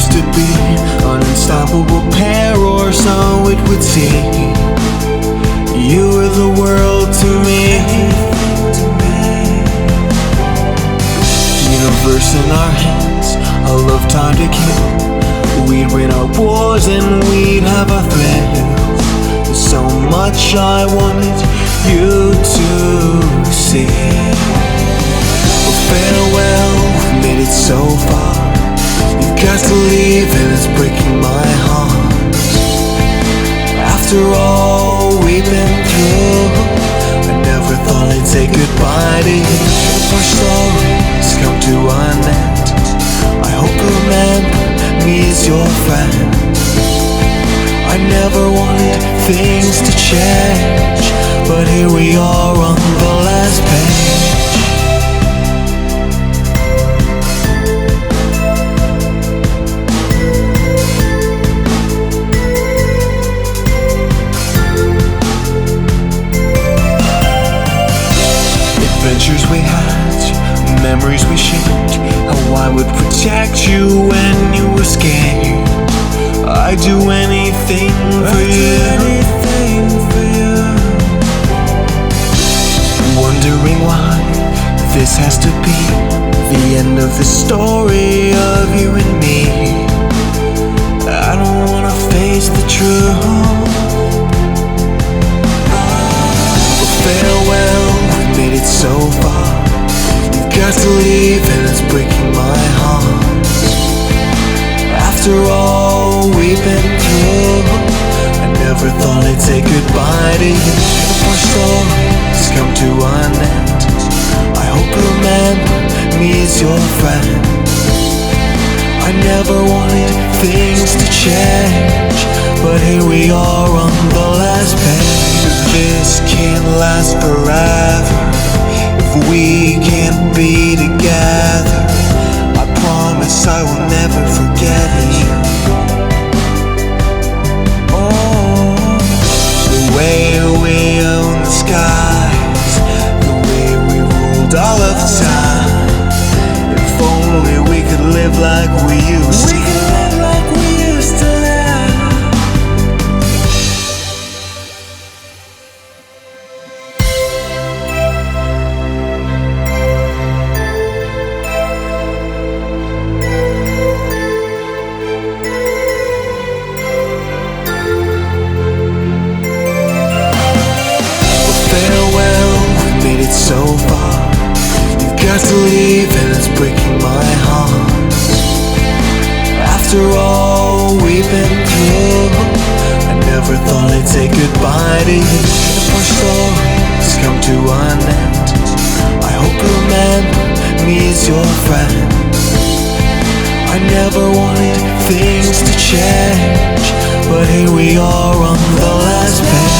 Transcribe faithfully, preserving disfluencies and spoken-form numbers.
used to be an unstoppable pair, or so it would seem. You were the world to me. Universe in our hands, a love time to kill. We'd win our wars and we'd have our thrills. There's so much I wanted you to see. Well, farewell, we've made it so far. You've got to leave and it's breaking my heart. After all we've been through, I never thought I'd say goodbye to you. If our stories come to an end, I hope you remember me as your friend. I never wanted things to change, but here we are on the last page. Adventures we had, memories we shared, how I would protect you when you were scared. I'd do anything for you. Wondering why this has to be the end of the story of you and me. I don't wanna face the truth. But farewell, we've made it so far. You've got to leave and it's breaking my heart. After all we've been through, I never thought I'd say goodbye to you. If our stories come to an end, I hope you remember me as your friend. I never wanted things to change, but here we are on the last page. This can't last forever if we can't be together. I promise I will never forget you. Oh, the way we own the skies, the way we ruled all of the time. If only we could live like we used to. We could live like we used to live. So far, you've got to leave and it's breaking my heart. After all we've been through, I never thought I'd say goodbye to you. If our stories come to an end, I hope you remember me as your friend. I never wanted things to change, but here we are on the last page.